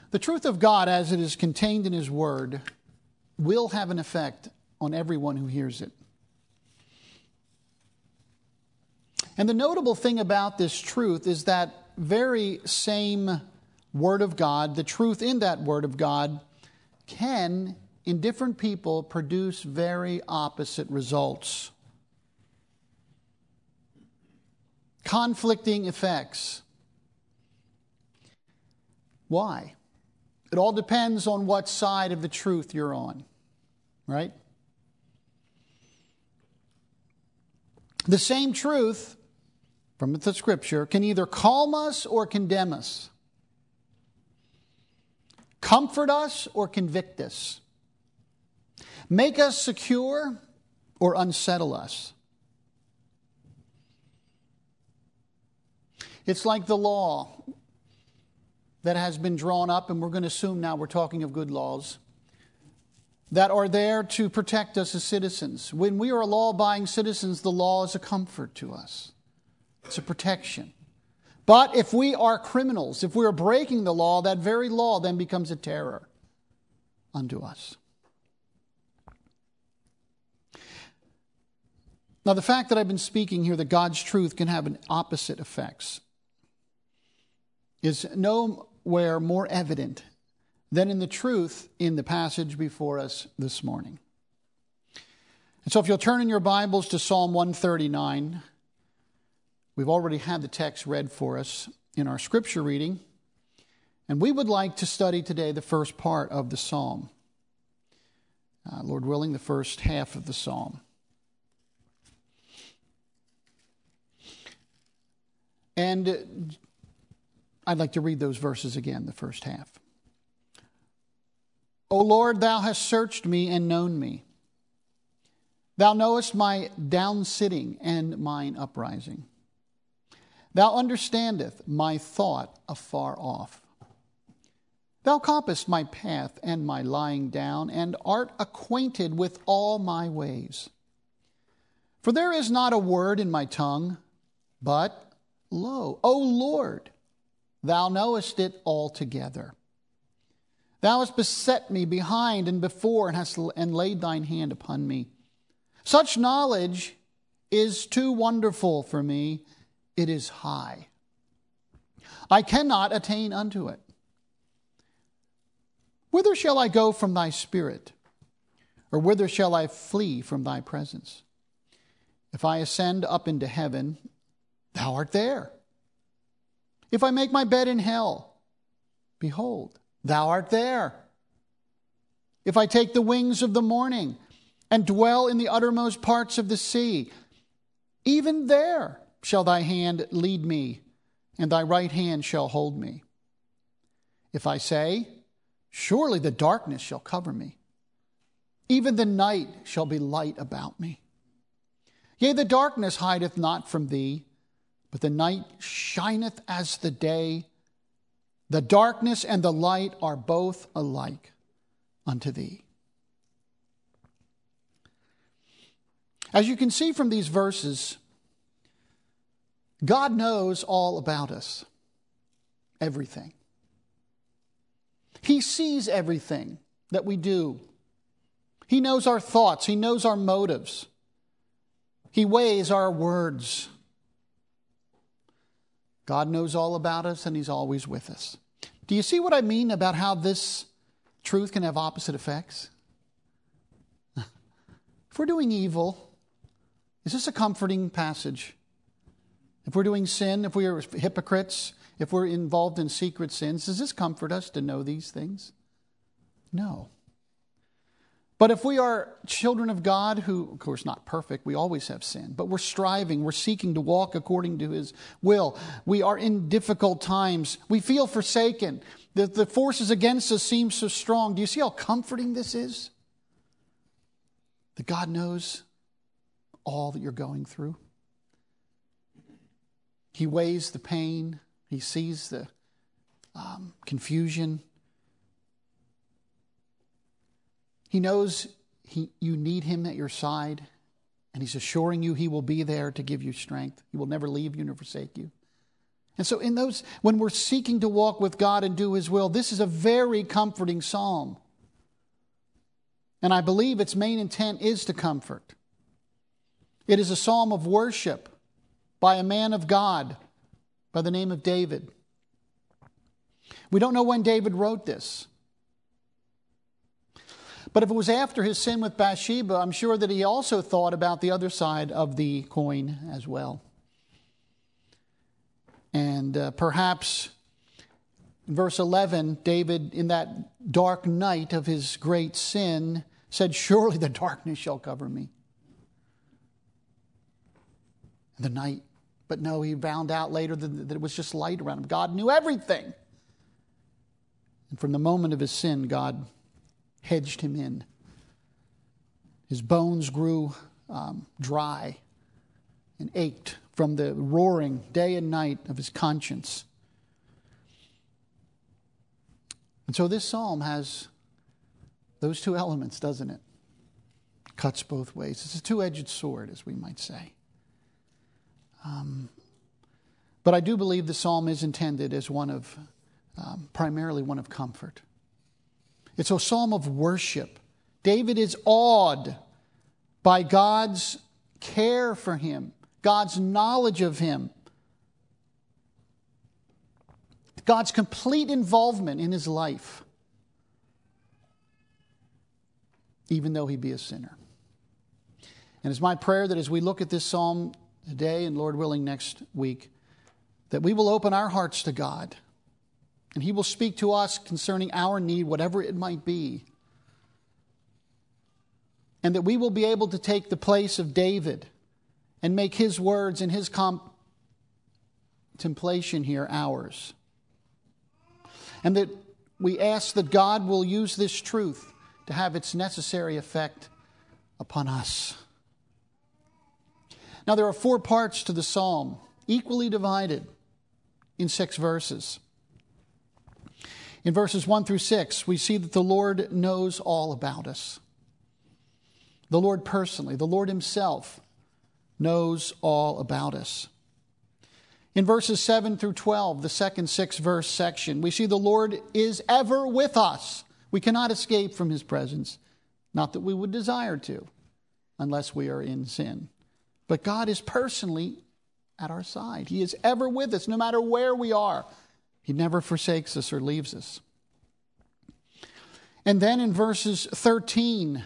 The truth of God, as it is contained in His Word, will have an effect on everyone who hears it. And the notable thing about this truth is that very same Word of God, the truth in that Word of God, can, in different people, produce very opposite results. Conflicting effects. Why? It all depends on what side of the truth you're on, right? The same truth from the Scripture can either calm us or condemn us, comfort us or convict us, make us secure or unsettle us. It's like the law that has been drawn up, and we're going to assume now we're talking of good laws, that are there to protect us as citizens. When we are law-abiding citizens, the law is a comfort to us. It's a protection. But if we are criminals, if we are breaking the law, that very law then becomes a terror unto us. Now, the fact that I've been speaking here that God's truth can have an opposite effects is nowhere more evident than in the truth in the passage before us this morning. And so if you'll turn in your Bibles to Psalm 139, we've already had the text read for us in our scripture reading, and we would like to study today the first part of the psalm. Lord willing, the first half of the psalm. And I'd like to read those verses again, the first half. O Lord, thou hast searched me and known me. Thou knowest my downsitting and mine uprising. Thou understandest my thought afar off. Thou compassest my path and my lying down, and art acquainted with all my ways. For there is not a word in my tongue, but, lo, O Lord, thou knowest it altogether. Thou hast beset me behind and before, and laid thine hand upon me. Such knowledge is too wonderful for me. It is high. I cannot attain unto it. Whither shall I go from thy spirit? Or whither shall I flee from thy presence? If I ascend up into heaven, thou art there. If I make my bed in hell, behold, thou art there. If I take the wings of the morning and dwell in the uttermost parts of the sea, even there shall thy hand lead me, and thy right hand shall hold me. If I say, surely the darkness shall cover me, even the night shall be light about me. Yea, the darkness hideth not from thee, but the night shineth as the day. The darkness and the light are both alike unto thee. As you can see from these verses, God knows all about us. Everything. He sees everything that we do. He knows our thoughts. He knows our motives. He weighs our words. God knows all about us, and He's always with us. Do you see what I mean about how this truth can have opposite effects? If we're doing evil, is this a comforting passage? If we're doing sin, if we are hypocrites, if we're involved in secret sins, does this comfort us to know these things? No. But if we are children of God who, of course, not perfect, we always have sin, but we're striving, we're seeking to walk according to His will. We are in difficult times. We feel forsaken. The forces against us seem so strong. Do you see how comforting this is? That God knows all that you're going through. He weighs the pain. He sees the confusion. He knows you need Him at your side, and He's assuring you He will be there to give you strength. He will never leave you nor forsake you. And so when we're seeking to walk with God and do His will, this is a very comforting psalm. And I believe its main intent is to comfort. It is a psalm of worship by a man of God by the name of David. We don't know when David wrote this. But if it was after his sin with Bathsheba, I'm sure that he also thought about the other side of the coin as well. And perhaps in verse 11, David, in that dark night of his great sin, said, "Surely the darkness shall cover me." The night. But no, he found out later that it was just light around him. God knew everything. And from the moment of his sin, God hedged him in. His bones grew dry and ached from the roaring day and night of his conscience. And so this psalm has those two elements, doesn't it? Cuts both ways. It's a two-edged sword, as we might say. But I do believe the psalm is intended as primarily one of comfort. It's a psalm of worship. David is awed by God's care for him, God's knowledge of him, God's complete involvement in his life, even though he be a sinner. And it's my prayer that as we look at this psalm today, and Lord willing next week, that we will open our hearts to God, and He will speak to us concerning our need, whatever it might be. And that we will be able to take the place of David and make his words and his contemplation here ours. And that we ask that God will use this truth to have its necessary effect upon us. Now, there are 4 parts to the psalm, equally divided in 6 verses. In verses 1 through 6, we see that the Lord knows all about us. The Lord personally, the Lord Himself knows all about us. In verses 7 through 12, the second 6-verse section, we see the Lord is ever with us. We cannot escape from His presence, not that we would desire to, unless we are in sin. But God is personally at our side. He is ever with us, no matter where we are. He never forsakes us or leaves us. And then in verses 13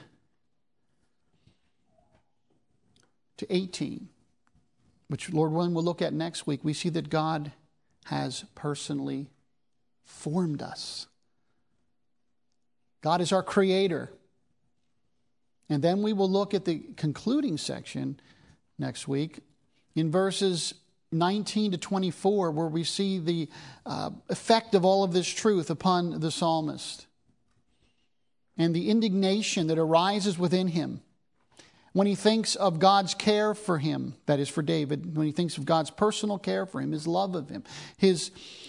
to 18, which Lord willing we'll look at next week, we see that God has personally formed us. God is our creator. And then we will look at the concluding section next week in verses 19 to 24, where we see the effect of all of this truth upon the psalmist and the indignation that arises within him when he thinks of God's care for him, that is for David, when he thinks of God's personal care for him, His love of him, His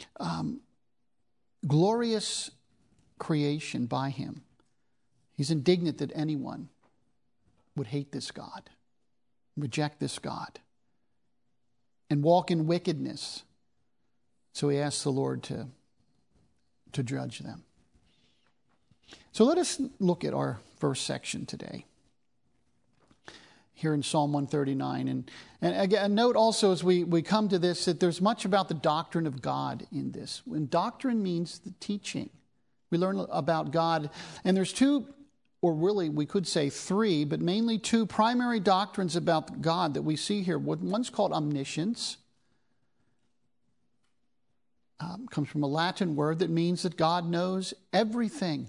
glorious creation by him. He's indignant that anyone would hate this God, reject this God, and walk in wickedness. So he asks the Lord to judge them. So let us look at our first section today, here in Psalm 139. And again, note also as we come to this that there's much about the doctrine of God in this. When doctrine means the teaching, we learn about God. And there's 2, or really we could say 3, but mainly 2 primary doctrines about God that we see here. One's called omniscience. Comes from a Latin word that means that God knows everything.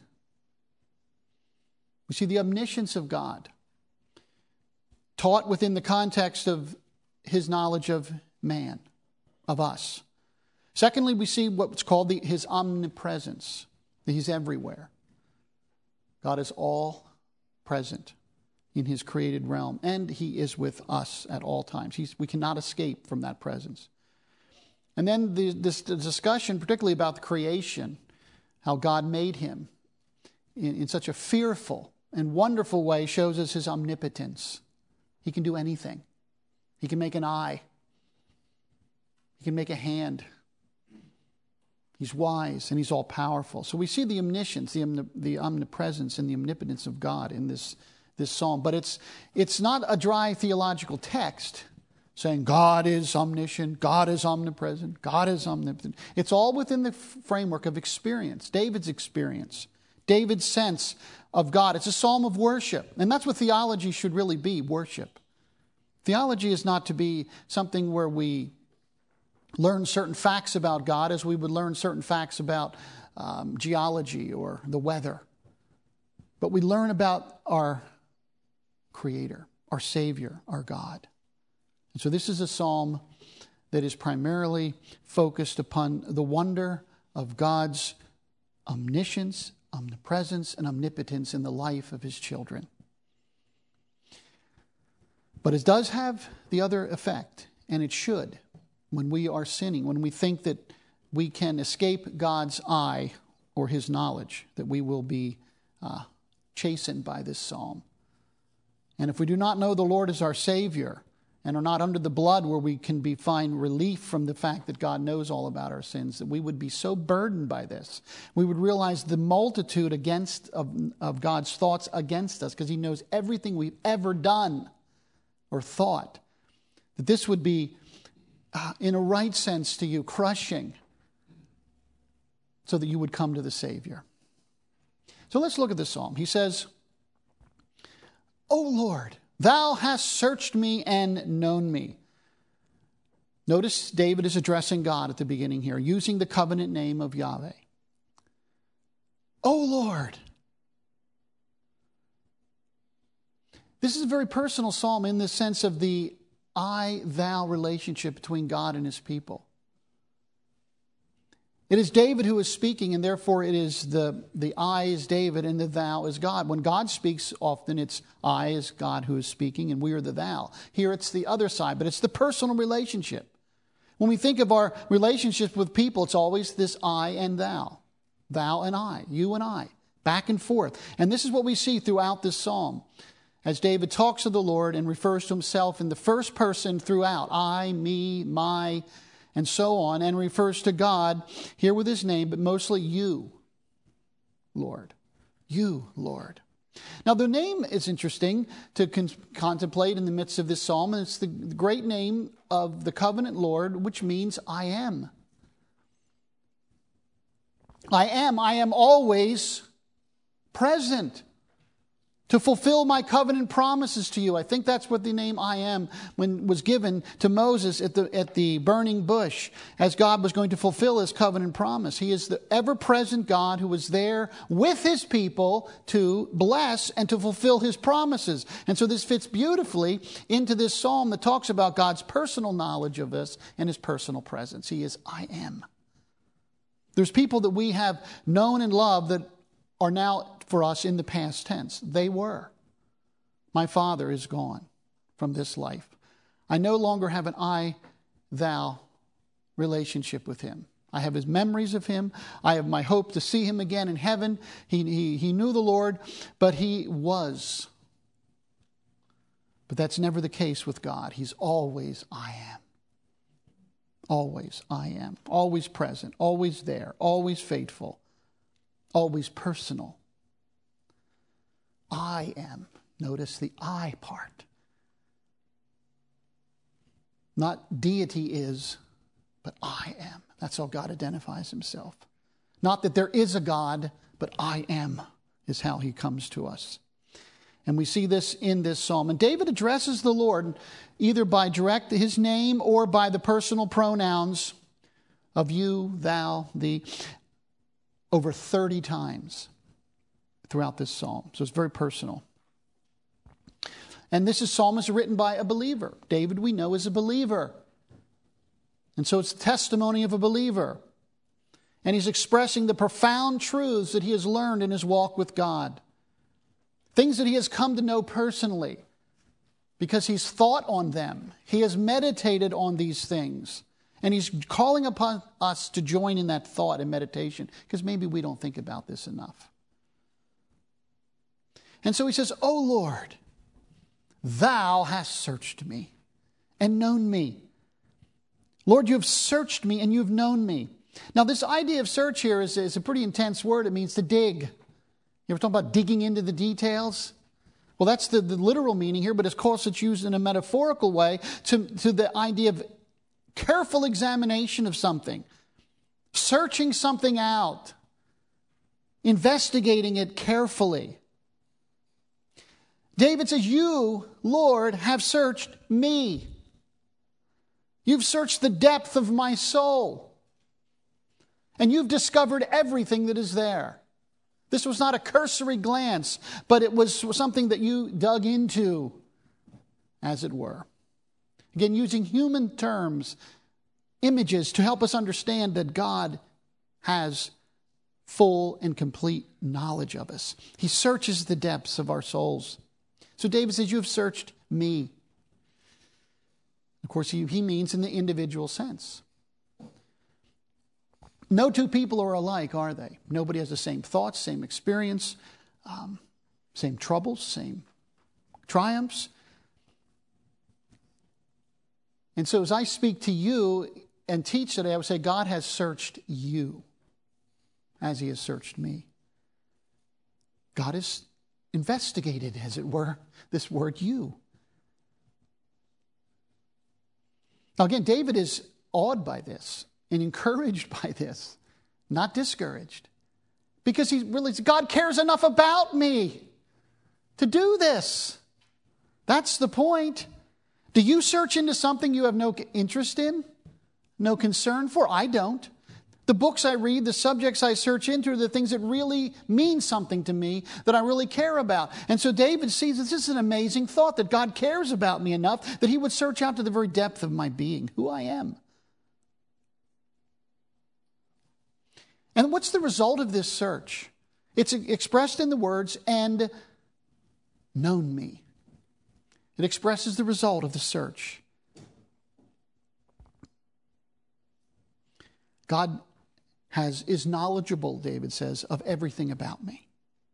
We see the omniscience of God taught within the context of His knowledge of man, of us. Secondly, we see what's called His omnipresence, that He's everywhere. God is all present in His created realm, and He is with us at all times. We cannot escape from that presence. And then this discussion, particularly about the creation, how God made him in such a fearful and wonderful way, shows us His omnipotence. He can do anything. He can make an eye. He can make a hand. He's wise and he's all powerful. So we see the omniscience, the omnipresence and the omnipotence of God in this psalm. But it's not a dry theological text saying God is omniscient, God is omnipresent, God is omnipotent. It's all within the framework of experience, David's experience, David's sense of God. It's a psalm of worship. And that's what theology should really be, worship. Theology is not to be something where we learn certain facts about God as we would learn certain facts about geology or the weather. But we learn about our Creator, our Savior, our God. And so this is a psalm that is primarily focused upon the wonder of God's omniscience, omnipresence, and omnipotence in the life of his children. But it does have the other effect, and it should, when we are sinning, when we think that we can escape God's eye or his knowledge, that we will be chastened by this psalm. And if we do not know the Lord as our Savior and are not under the blood where we can find relief from the fact that God knows all about our sins, that we would be so burdened by this. We would realize the multitude of God's thoughts against us because he knows everything we've ever done or thought. That this would be, in a right sense to you, crushing so that you would come to the Savior. So let's look at this psalm. He says, O Lord, thou hast searched me and known me. Notice David is addressing God at the beginning here, using the covenant name of Yahweh. O Lord. This is a very personal psalm in the sense of the I-thou relationship between God and his people. It is David who is speaking, and therefore it is the I is David and the thou is God. When God speaks, often it's I is God who is speaking, and we are the thou. Here it's the other side, but it's the personal relationship. When we think of our relationships with people, it's always this I and thou and I, you and I, back and forth. And this is what we see throughout this psalm. As David talks of the Lord and refers to himself in the first person throughout, I, me, my, and so on, and refers to God here with his name, but mostly you, Lord. You, Lord. Now, the name is interesting to contemplate in the midst of this psalm, and it's the great name of the covenant Lord, which means I am. I am always present to fulfill my covenant promises to you. I think that's what the name I am was given to Moses at the burning bush as God was going to fulfill his covenant promise. He is the ever-present God who was there with his people to bless and to fulfill his promises. And so this fits beautifully into this psalm that talks about God's personal knowledge of us and his personal presence. He is I am. There's people that we have known and loved that are now for us in the past tense. They were. My father is gone from this life. I no longer have an I-thou relationship with him. I have his memories of him. I have my hope to see him again in heaven. He knew the Lord, but he was. But that's never the case with God. He's always I am. Always I am. Always present. Always there. Always faithful. Always personal. I am. Notice the I part. Not deity is, but I am. That's how God identifies himself. Not that there is a God, but I am is how he comes to us. And we see this in this psalm. And David addresses the Lord either by his name or by the personal pronouns of you, thou, thee, over 30 times throughout this psalm. So it's very personal. And this psalm is written by a believer. David, we know, is a believer. And so it's the testimony of a believer. And he's expressing the profound truths that he has learned in his walk with God. Things that he has come to know personally because he's thought on them. He has meditated on these things. And he's calling upon us to join in that thought and meditation because maybe we don't think about this enough. And so he says, O Lord, thou hast searched me and known me. Lord, you have searched me and you have known me. Now, this idea of search here is a pretty intense word. It means to dig. You ever talk about digging into the details? Well, that's the literal meaning here, but of course it's used in a metaphorical way to the idea of careful examination of something, searching something out, investigating it carefully. David says, you, Lord, have searched me. You've searched the depth of my soul. And you've discovered everything that is there. This was not a cursory glance, but it was something that you dug into, as it were. Again, using human terms, images, to help us understand that God has full and complete knowledge of us. He searches the depths of our souls. So David says, you have searched me. Of course, he means in the individual sense. No two people are alike, are they? Nobody has the same thoughts, same experience, same troubles, same triumphs. And so as I speak to you and teach today, I would say God has searched you as he has searched me. God has investigated, as it were, this word you. Now again, David is awed by this and encouraged by this, not discouraged. Because he realizes God cares enough about me to do this. That's the point. Do you search into something you have no interest in, no concern for? I don't. The books I read, the subjects I search into are the things that really mean something to me, that I really care about. And so David sees this is an amazing thought, that God cares about me enough that he would search out to the very depth of my being, who I am. And what's the result of this search? It's expressed in the words, and known me. It expresses the result of the search. God is knowledgeable, David says, of everything about me.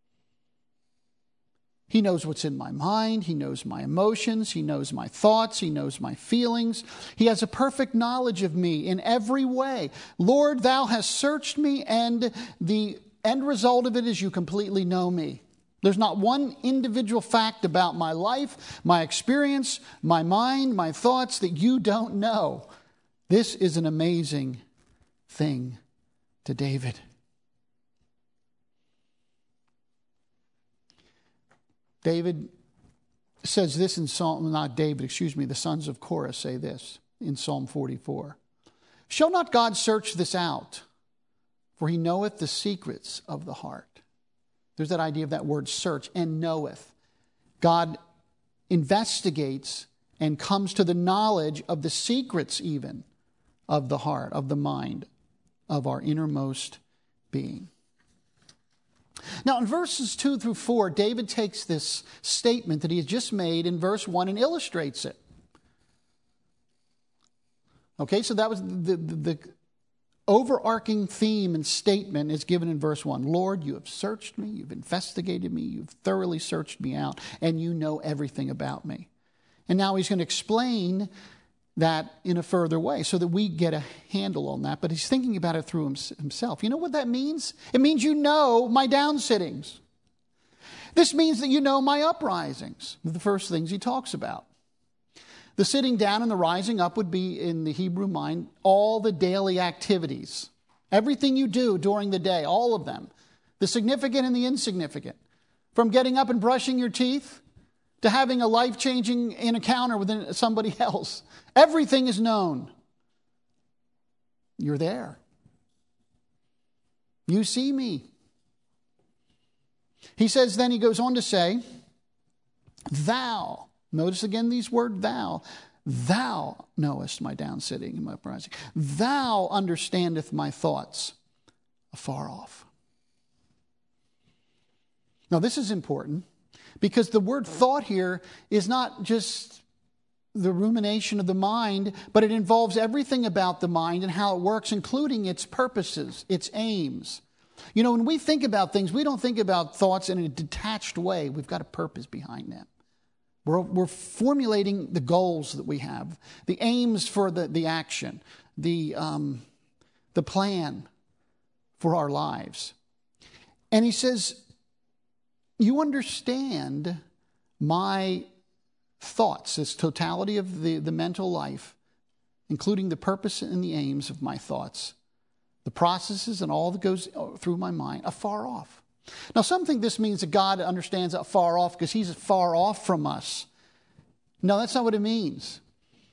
He knows what's in my mind. He knows my emotions. He knows my thoughts. He knows my feelings. He has a perfect knowledge of me in every way. Lord, thou hast searched me, and the end result of it is you completely know me. There's not one individual fact about my life, my experience, my mind, my thoughts that you don't know. This is an amazing thing to David. David says this in Psalm, not David, excuse me, the sons of Korah say this in Psalm 44. Shall not God search this out? For he knoweth the secrets of the heart. There's that idea of that word search, and knoweth. God investigates and comes to the knowledge of the secrets even of the heart, of the mind, of our innermost being. Now, in verses 2 through 4, David takes this statement that he has just made in verse 1 and illustrates it. Okay, so that was the overarching theme and statement is given in verse 1. Lord, you have searched me, you've investigated me, you've thoroughly searched me out, and you know everything about me. And now he's going to explain that in a further way so that we get a handle on that. But he's thinking about it through himself. You know what that means? It means you know my downsittings. This means that you know my uprisings. The first things he talks about. The sitting down and the rising up would be, in the Hebrew mind, all the daily activities. Everything you do during the day, all of them. The significant and the insignificant. From getting up and brushing your teeth to having a life-changing encounter with somebody else. Everything is known. You're there. You see me. He says, then he goes on to say, thou, notice again these words, thou knowest my downsitting and my uprising. Thou understandeth my thoughts afar off. Now this is important, because the word thought here is not just the rumination of the mind, but it involves everything about the mind and how it works, including its purposes, its aims. You know, when we think about things, we don't think about thoughts in a detached way. We've got a purpose behind them. We're formulating the goals that we have, the aims for the action, the the plan for our lives. And he says, you understand my thoughts, this totality of the mental life, including the purpose and the aims of my thoughts, the processes and all that goes through my mind, afar off. Now, some think this means that God understands afar off because he's far off from us. No, that's not what it means.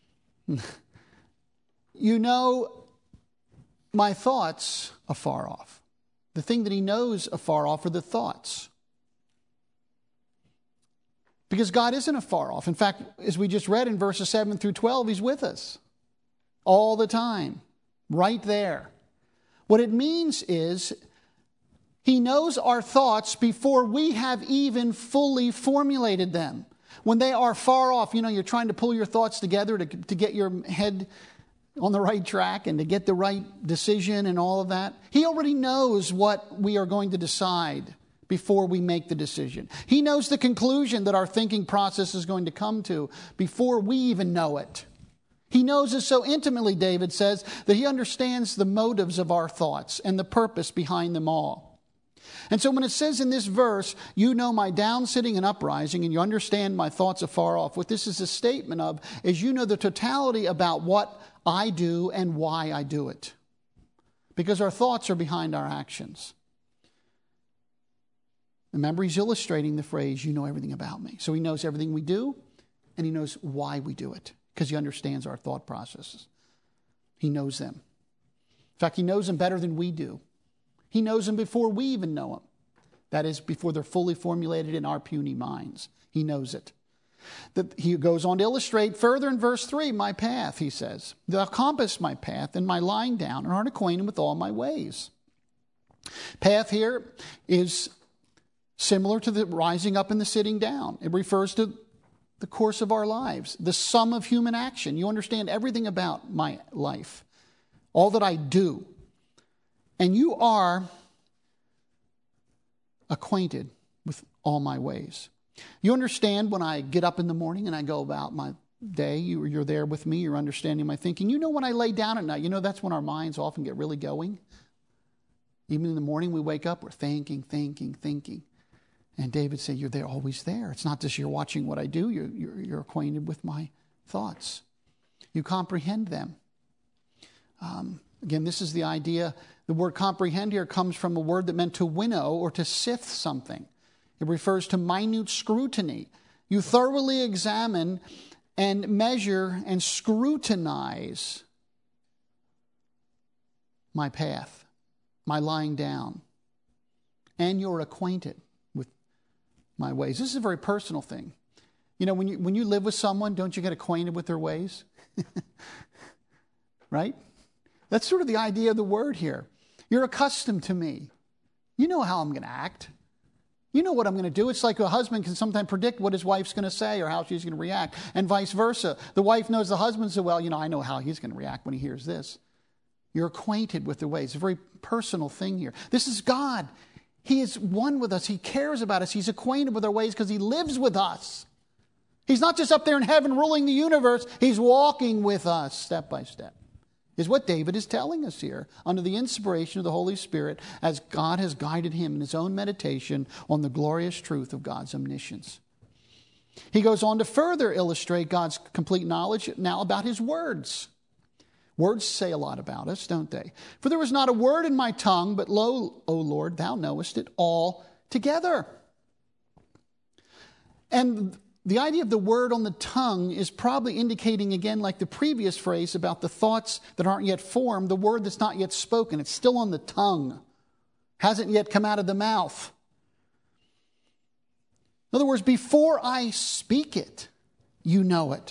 You know my thoughts afar off. The thing that he knows afar off are the thoughts. Because God isn't afar off. In fact, as we just read in verses 7 through 12, he's with us all the time, right there. What it means is he knows our thoughts before we have even fully formulated them. When they are far off, you're trying to pull your thoughts together to get your head on the right track and to get the right decision and all of that. He already knows what we are going to decide before we make the decision. He knows the conclusion that our thinking process is going to come to before we even know it. He knows us so intimately, David says, that he understands the motives of our thoughts and the purpose behind them all. And so when it says in this verse, you know my downsitting and uprising, and you understand my thoughts afar off, what this is a statement of is you know the totality about what I do and why I do it. Because our thoughts are behind our actions. Remember, he's illustrating the phrase, you know everything about me. So he knows everything we do, and he knows why we do it, because he understands our thought processes. He knows them. In fact, he knows them better than we do. He knows them before we even know them. That is, before they're fully formulated in our puny minds. He knows it. He goes on to illustrate further in verse 3, my path, he says. Thou compassest my path and my lying down, and art acquainted with all my ways. Path here is similar to the rising up and the sitting down. It refers to the course of our lives, the sum of human action. You understand everything about my life, all that I do. And you are acquainted with all my ways. You understand when I get up in the morning and I go about my day, you're there with me, you're understanding my thinking. You know when I lay down at night, that's when our minds often get really going. Even in the morning we wake up, we're thinking. And David said, you're there, always there. It's not just you're watching what I do, you're acquainted with my thoughts. You comprehend them. Again, this is the idea. The word comprehend here comes from a word that meant to winnow or to sift something. It refers to minute scrutiny. You thoroughly examine and measure and scrutinize my path, my lying down, and you're acquainted with my ways. This is a very personal thing. When you live with someone, don't you get acquainted with their ways? Right? That's sort of the idea of the word here. You're accustomed to me. You know how I'm going to act. You know what I'm going to do. It's like a husband can sometimes predict what his wife's going to say or how she's going to react, and vice versa. The wife knows the husband so well, I know how he's going to react when he hears this. You're acquainted with their ways. It's a very personal thing here. This is God. He is one with us. He cares about us. He's acquainted with our ways because he lives with us. He's not just up there in heaven ruling the universe. He's walking with us step by step. Is what David is telling us here under the inspiration of the Holy Spirit as God has guided him in his own meditation on the glorious truth of God's omniscience. He goes on to further illustrate God's complete knowledge now about his words. Words say a lot about us, don't they? For there was not a word in my tongue, but lo, O Lord, thou knowest it all together. And the idea of the word on the tongue is probably indicating, again, like the previous phrase about the thoughts that aren't yet formed, the word that's not yet spoken. It's still on the tongue. Hasn't yet come out of the mouth. In other words, before I speak it, you know it.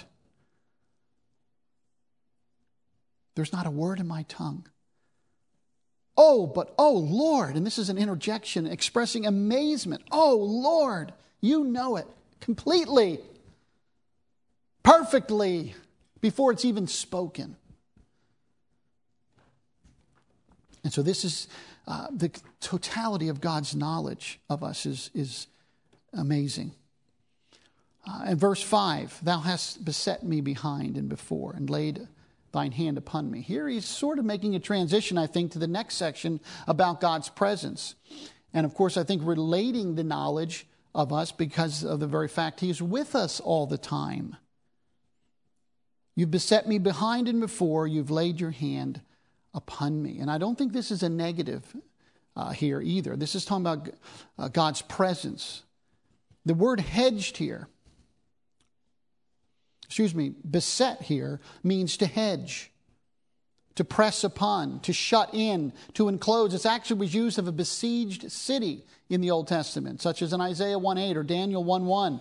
There's not a word in my tongue. Oh, Lord, and this is an interjection expressing amazement. Oh, Lord, you know it. Completely, perfectly, before it's even spoken. And so this is the totality of God's knowledge of us is amazing. In verse 5, thou hast beset me behind and before, and laid thine hand upon me. Here he's sort of making a transition, I think, to the next section about God's presence. And of course, I think relating the knowledge of us because of the very fact he is with us all the time. You've beset me behind and before, you've laid your hand upon me. And I don't think this is a negative here either. This is talking about God's presence. The word hedged here, beset here means to hedge, to press upon, to shut in, to enclose. It's actually was used of a besieged city in the Old Testament, such as in Isaiah 1:8 or Daniel 1:1.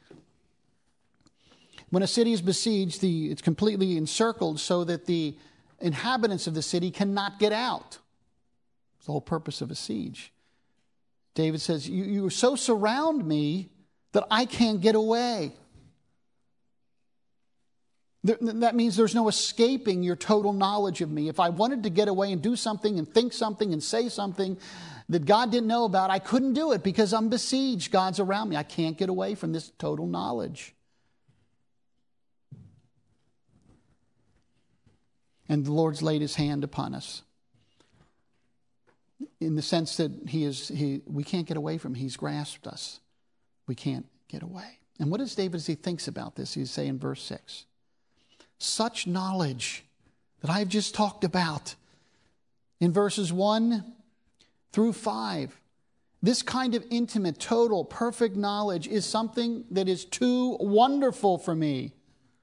When a city is besieged, it's completely encircled so that the inhabitants of the city cannot get out. It's the whole purpose of a siege. David says, you so surround me that I can't get away. That means there's no escaping your total knowledge of me. If I wanted to get away and do something and think something and say something that God didn't know about, I couldn't do it because I'm besieged. God's around me. I can't get away from this total knowledge. And the Lord's laid his hand upon us in the sense that we can't get away from him. He's grasped us. We can't get away. And what does David, as he thinks about this, he'd say in verse 6, such knowledge that I've just talked about in verses 1 through 5, this kind of intimate, total, perfect knowledge is something that is too wonderful for me.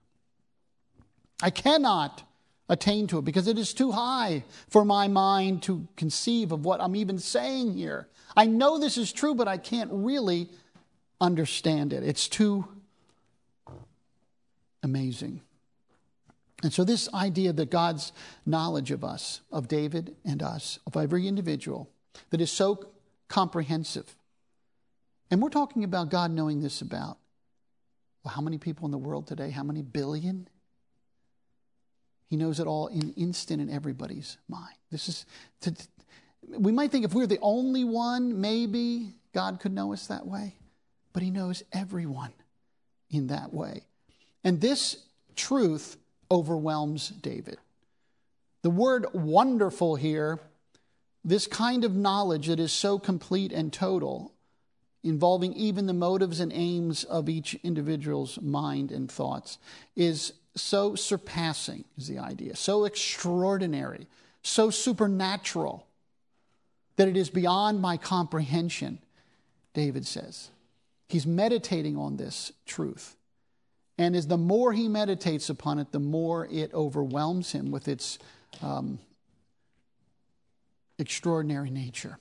I cannot attain to it because it is too high for my mind to conceive of what I'm even saying here. I know this is true, but I can't really understand it. It's too amazing. And so this idea that God's knowledge of us, of David and us, of every individual, that is so comprehensive. And we're talking about God knowing this about, well, how many people in the world today? How many billion? He knows it all in an instant in everybody's mind. We might think if we were the only one, maybe God could know us that way. But he knows everyone in that way. And this truth overwhelms David. The word wonderful here, this kind of knowledge that is so complete and total, involving even the motives and aims of each individual's mind and thoughts, is so surpassing, is the idea, so extraordinary, so supernatural, that it is beyond my comprehension, David says. He's meditating on this truth. And as the more he meditates upon it, the more it overwhelms him with its extraordinary nature.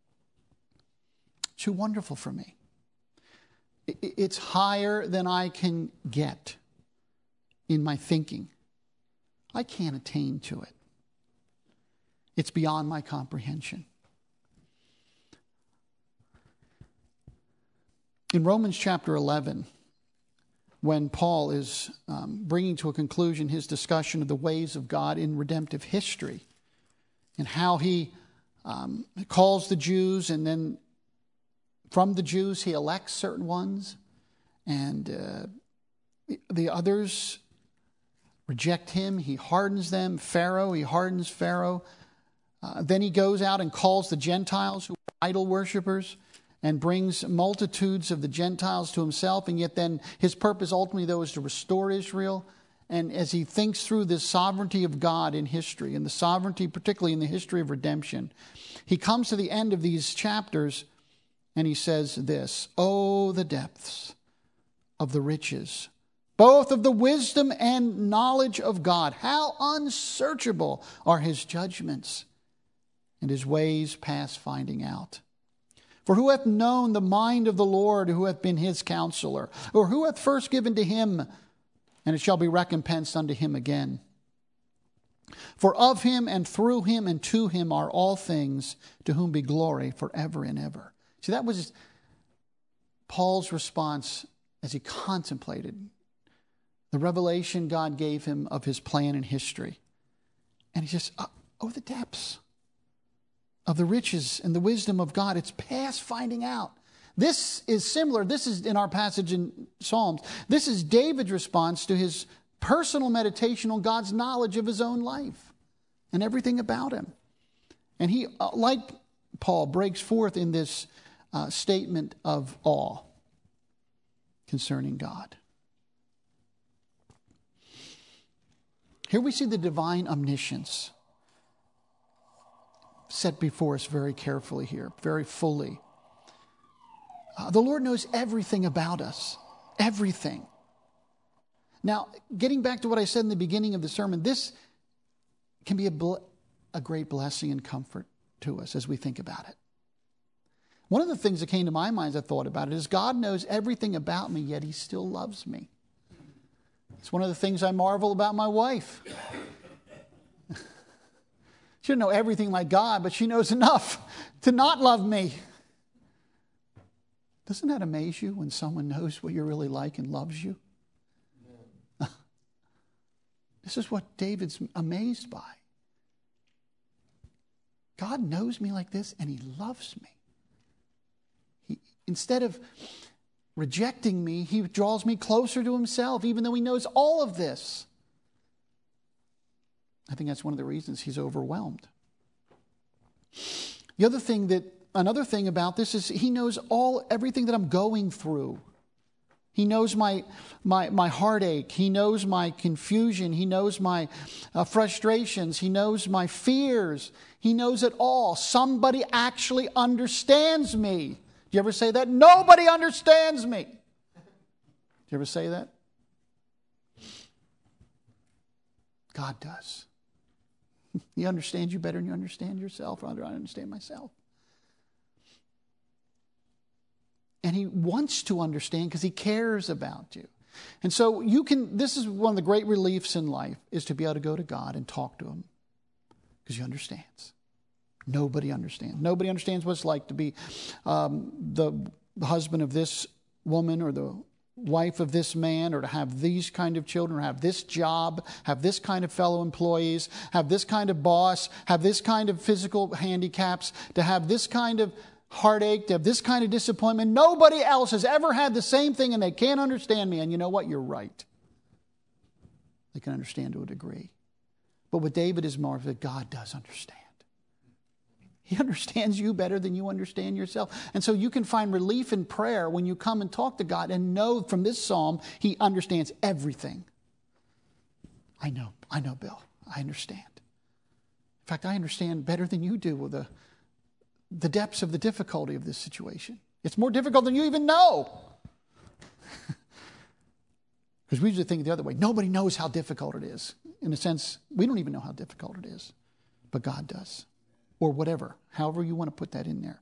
Too wonderful for me. It's higher than I can get in my thinking. I can't attain to it. It's beyond my comprehension. In Romans chapter 11, when Paul is bringing to a conclusion his discussion of the ways of God in redemptive history and how he calls the Jews, and then from the Jews he elects certain ones, and the others reject him. He hardens them. He hardens Pharaoh. Then he goes out and calls the Gentiles who are idol worshipers and brings multitudes of the Gentiles to himself. And yet then his purpose ultimately, though, is to restore Israel. And as he thinks through this sovereignty of God in history, and the sovereignty particularly in the history of redemption, he comes to the end of these chapters and he says this, "Oh, the depths of the riches, both of the wisdom and knowledge of God. How unsearchable are his judgments, and his ways past finding out. For who hath known the mind of the Lord, who hath been his counselor? Or who hath first given to him, and it shall be recompensed unto him again? For of him and through him and to him are all things, to whom be glory forever and ever." See, that was Paul's response as he contemplated the revelation God gave him of his plan in history. And he says, oh, the depths of the riches and the wisdom of God. It's past finding out. This is similar. This is in our passage in Psalms. This is David's response to his personal meditation on God's knowledge of his own life and everything about him. And he, like Paul, breaks forth in this statement of awe concerning God. Here we see the divine omniscience set before us very carefully here, very fully. The Lord knows everything about us. Everything. Now, getting back to what I said in the beginning of the sermon, this can be a great blessing and comfort to us as we think about it. One of the things that came to my mind as I thought about it is God knows everything about me, yet he still loves me. It's one of the things I marvel about my wife. She doesn't know everything like God, but she knows enough to not love me. Doesn't that amaze you when someone knows what you're really like and loves you? This is what David's amazed by. God knows me like this, and he loves me. Instead of rejecting me, he draws me closer to himself, even though he knows all of this. I think that's one of the reasons he's overwhelmed. Another thing about this is he knows everything that I'm going through. He knows my heartache. He knows my confusion. He knows my frustrations. He knows my fears. He knows it all. Somebody actually understands me. Do you ever say that? Nobody understands me. Do you ever say that? God does. He understands you better than you understand yourself, or I understand myself. And he wants to understand because he cares about you. And so this is one of the great reliefs in life, is to be able to go to God and talk to him because he understands. Nobody understands. Nobody understands what it's like to be the husband of this woman or the wife of this man, or to have these kind of children, or have this job, have this kind of fellow employees, have this kind of boss, have this kind of physical handicaps, to have this kind of heartache, to have this kind of disappointment. Nobody else has ever had the same thing, and they can't understand me. And you know what? You're right. They can understand to a degree. But what David is more of, that God does understand. He understands you better than you understand yourself. And so you can find relief in prayer when you come and talk to God and know from this psalm, he understands everything. I know, Bill. I understand. In fact, I understand better than you do with the depths of the difficulty of this situation. It's more difficult than you even know. Because we usually think the other way. Nobody knows how difficult it is. In a sense, we don't even know how difficult it is. But God does. Or whatever, however you want to put that in there.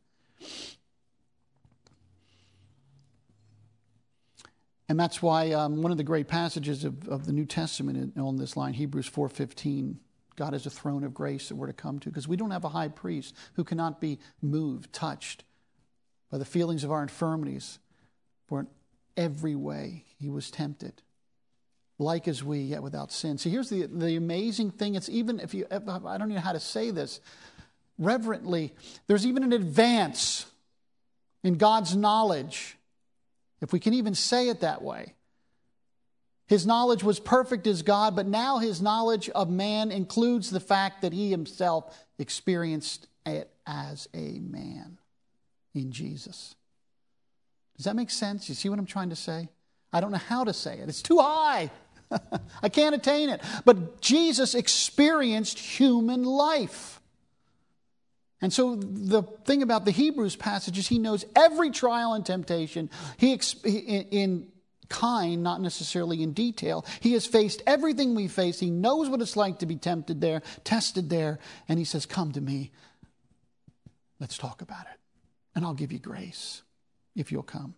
And that's why one of the great passages of the New Testament on this line, Hebrews 4:15, God is a throne of grace that we're to come to, because we don't have a high priest who cannot be moved, touched by the feelings of our infirmities. For in every way he was tempted, like as we, yet without sin. See, here's the amazing thing. It's even if I don't know how to say this reverently, there's even an advance in God's knowledge, if we can even say it that way. His knowledge was perfect as God, but now his knowledge of man includes the fact that he himself experienced it as a man in Jesus. Does that make sense? You see what I'm trying to say? I don't know how to say it. It's too high. I can't attain it. But Jesus experienced human life. And so the thing about the Hebrews passage is he knows every trial and temptation. In kind, not necessarily in detail. He has faced everything we face. He knows what it's like to be tempted there, tested there. And he says, come to me. Let's talk about it. And I'll give you grace if you'll come.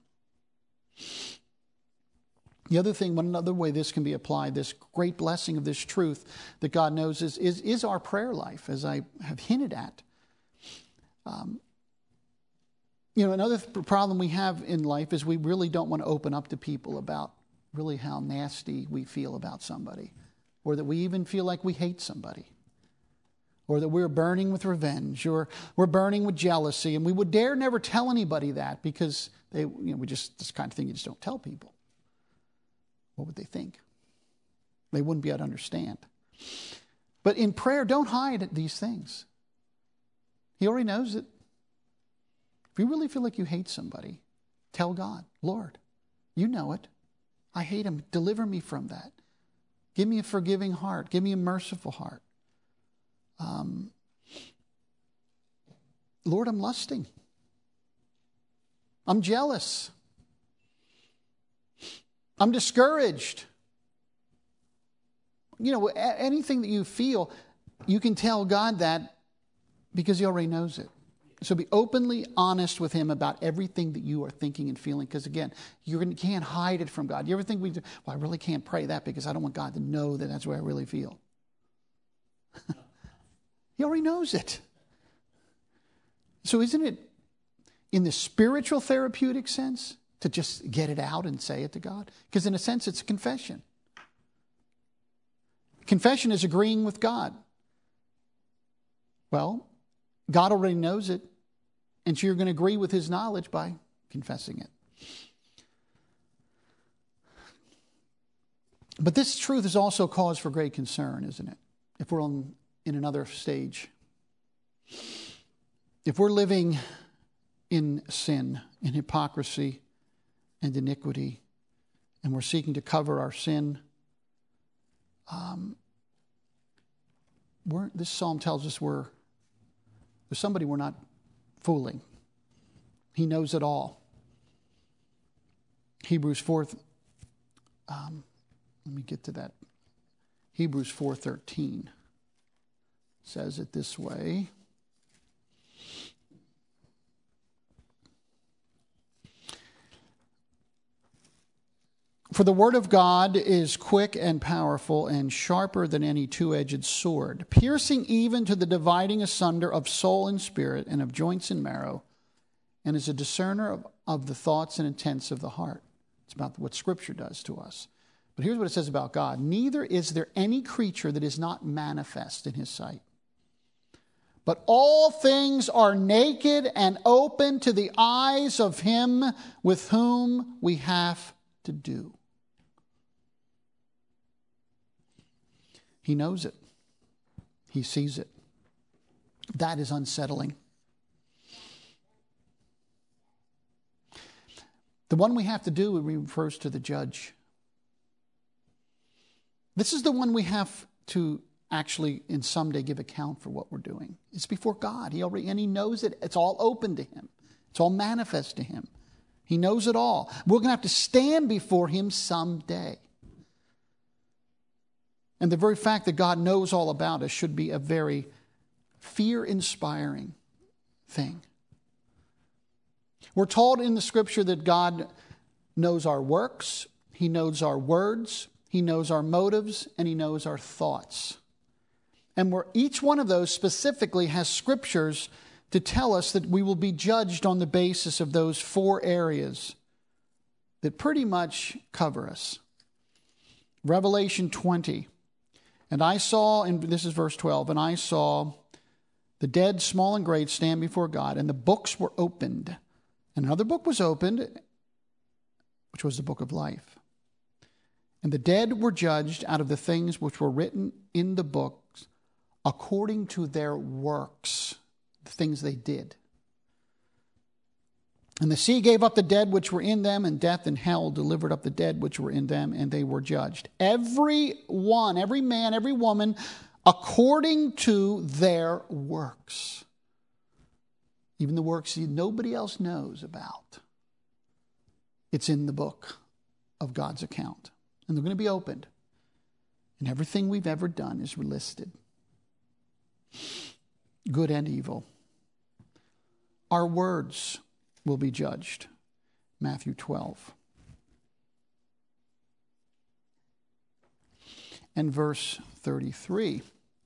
The other thing, another way this can be applied, this great blessing of this truth that God knows is our prayer life, as I have hinted at. Another problem we have in life is we really don't want to open up to people about really how nasty we feel about somebody, or that we even feel like we hate somebody, or that we're burning with revenge, or we're burning with jealousy, and we would dare never tell anybody that because this kind of thing you just don't tell people. What would they think? They wouldn't be able to understand. But in prayer, don't hide these things. He already knows it. If you really feel like you hate somebody, tell God, Lord, you know it. I hate him. Deliver me from that. Give me a forgiving heart. Give me a merciful heart. Lord, I'm lusting. I'm jealous. I'm discouraged. You know, anything that you feel, you can tell God that because he already knows it. So be openly honest with him about everything that you are thinking and feeling. Because again, you can't hide it from God. You ever think well, I really can't pray that because I don't want God to know that that's what I really feel. He already knows it. So isn't it in the spiritual therapeutic sense to just get it out and say it to God? Because in a sense, it's a confession. Confession is agreeing with God. Well, God already knows it, and so you're going to agree with his knowledge by confessing it. But this truth is also cause for great concern, isn't it? If we're in another stage. If we're living in sin, in hypocrisy and iniquity, and we're seeking to cover our sin, this psalm tells us there's somebody we're not fooling. He knows it all. Hebrews 4, let me get to that. Hebrews 4:13 says it this way. For the word of God is quick and powerful and sharper than any two-edged sword, piercing even to the dividing asunder of soul and spirit and of joints and marrow, and is a discerner of the thoughts and intents of the heart. It's about what Scripture does to us. But here's what it says about God. Neither is there any creature that is not manifest in his sight. But all things are naked and open to the eyes of him with whom we have to do. He knows it. He sees it. That is unsettling. The one we have to do refers to the judge. This is the one we have to actually in someday give account for what we're doing. It's before God. And he knows it. It's all open to him. It's all manifest to him. He knows it all. We're going to have to stand before him someday. And the very fact that God knows all about us should be a very fear-inspiring thing. We're told in the Scripture that God knows our works, he knows our words, he knows our motives, and he knows our thoughts. And each one of those specifically has scriptures to tell us that we will be judged on the basis of those 4 areas that pretty much cover us. Revelation 20. And I saw, and this is verse 12, and I saw the dead, small and great, stand before God, and the books were opened. And another book was opened, which was the book of life. And the dead were judged out of the things which were written in the books according to their works, the things they did. And the sea gave up the dead which were in them, and death and hell delivered up the dead which were in them, and they were judged. Every one, every man, every woman, according to their works. Even the works nobody else knows about. It's in the book of God's account. And they're going to be opened. And everything we've ever done is listed. Good and evil. Our words will be judged. Matthew 12. And verse 33.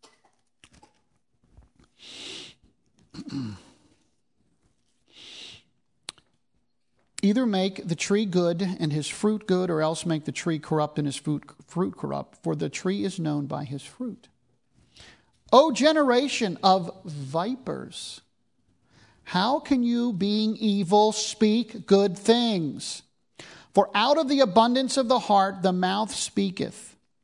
Either make the tree good and his fruit good, or else make the tree corrupt and his fruit corrupt, for the tree is known by his fruit. O generation of vipers, how can you, being evil, speak good things? For out of the abundance of the heart the mouth speaketh.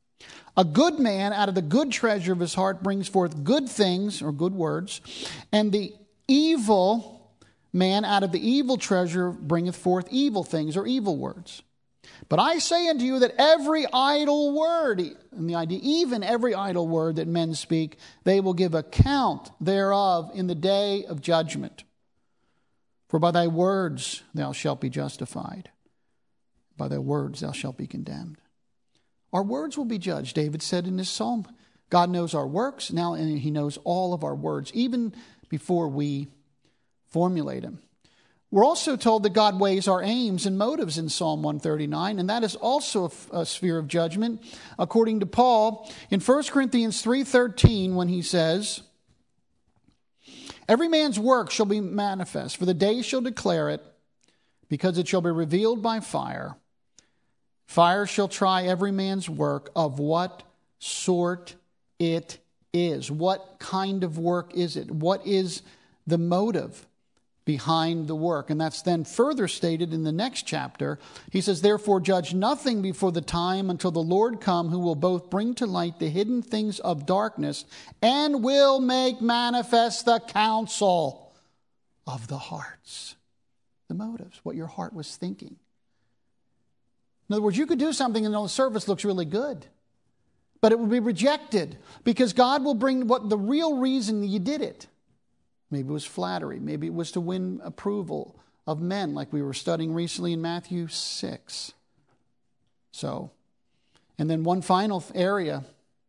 A good man out of the good treasure of his heart brings forth good things, or good words, and the evil man out of the evil treasure bringeth forth evil things, or evil words. But I say unto you that every idle word, and the idea, even every idle word that men speak, they will give account thereof in the day of judgment. For by thy words thou shalt be justified. By thy words thou shalt be condemned. Our words will be judged. David said in this psalm, God knows our works now, and he knows all of our words, even before we formulate them. We're also told that God weighs our aims and motives in Psalm 139, and that is also a sphere of judgment, according to Paul in 1 Corinthians 3:13, when he says, every man's work shall be manifest, for the day shall declare it, because it shall be revealed by fire. Fire shall try every man's work of what sort it is. What kind of work is it? What is the motive behind the work? And that's then further stated in the next chapter. He says, therefore judge nothing before the time until the Lord come, who will both bring to light the hidden things of darkness and will make manifest the counsel of the hearts. The motives, what your heart was thinking. In other words, you could do something and the surface looks really good, but it will be rejected because God will bring what the real reason you did it. Maybe it was flattery. Maybe it was to win approval of men, like we were studying recently in Matthew 6. So, and then one final area,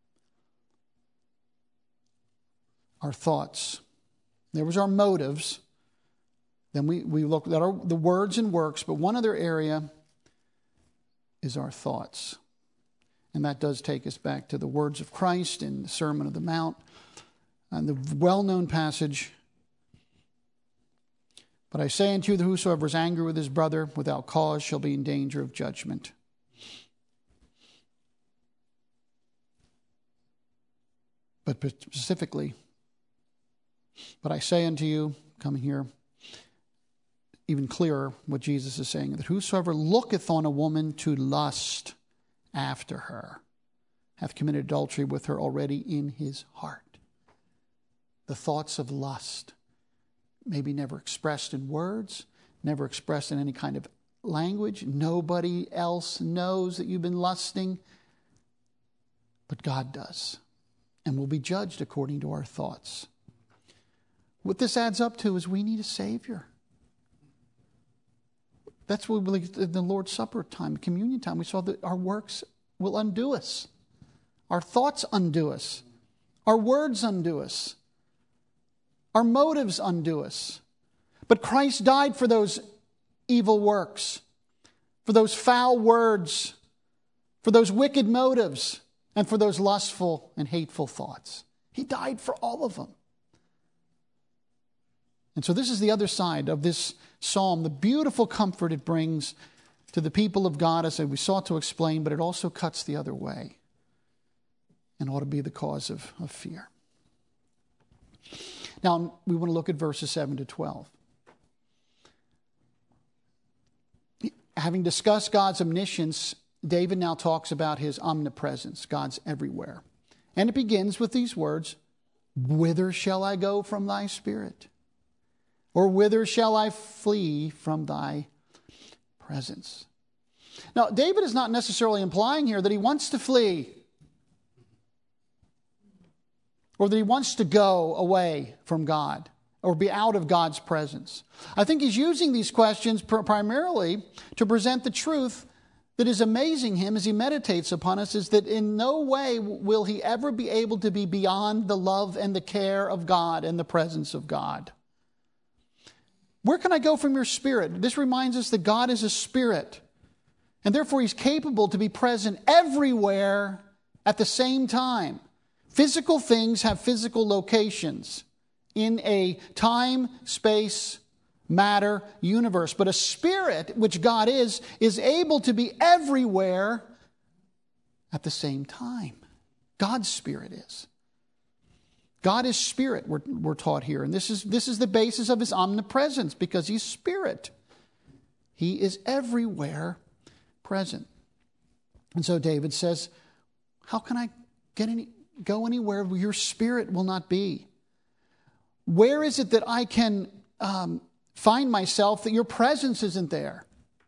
our thoughts. There was our motives. Then we look at the words and works, but one other area is our thoughts. And that does take us back to the words of Christ in the Sermon on the Mount, and the well-known passage, but I say unto you that whosoever is angry with his brother without cause shall be in danger of judgment. But specifically, but I say unto you, coming here, even clearer what Jesus is saying, that whosoever looketh on a woman to lust after her hath committed adultery with her already in his heart. The thoughts of lust, maybe never expressed in words, never expressed in any kind of language. Nobody else knows that you've been lusting, but God does, and will be judged according to our thoughts. What this adds up to is we need a Savior. That's what we believe in the Lord's Supper time, communion time. We saw that our works will undo us. Our thoughts undo us. Our words undo us. Our motives undo us. But Christ died for those evil works, for those foul words, for those wicked motives, and for those lustful and hateful thoughts. He died for all of them. And so this is the other side of this psalm, the beautiful comfort it brings to the people of God, as we sought to explain, but it also cuts the other way and ought to be the cause of fear. Now, we want to look at verses 7 to 12. Having discussed God's omniscience, David now talks about his omnipresence. God's everywhere. And it begins with these words, whither shall I go from thy spirit? Or whither shall I flee from thy presence? Now, David is not necessarily implying here that he wants to flee or that he wants to go away from God or be out of God's presence. I think he's using these questions primarily to present the truth that is amazing him as he meditates upon us, is that in no way will he ever be able to be beyond the love and the care of God and the presence of God. Where can I go from your spirit? This reminds us that God is a spirit, and therefore he's capable to be present everywhere at the same time. Physical things have physical locations in a time, space, matter, universe. But a spirit, which God is able to be everywhere at the same time. God's spirit is. God is spirit, we're taught here. And this is the basis of his omnipresence, because he's spirit. He is everywhere present. And so David says, How can I go anywhere where your Spirit will not be? Where is it that I can find myself that your presence isn't there?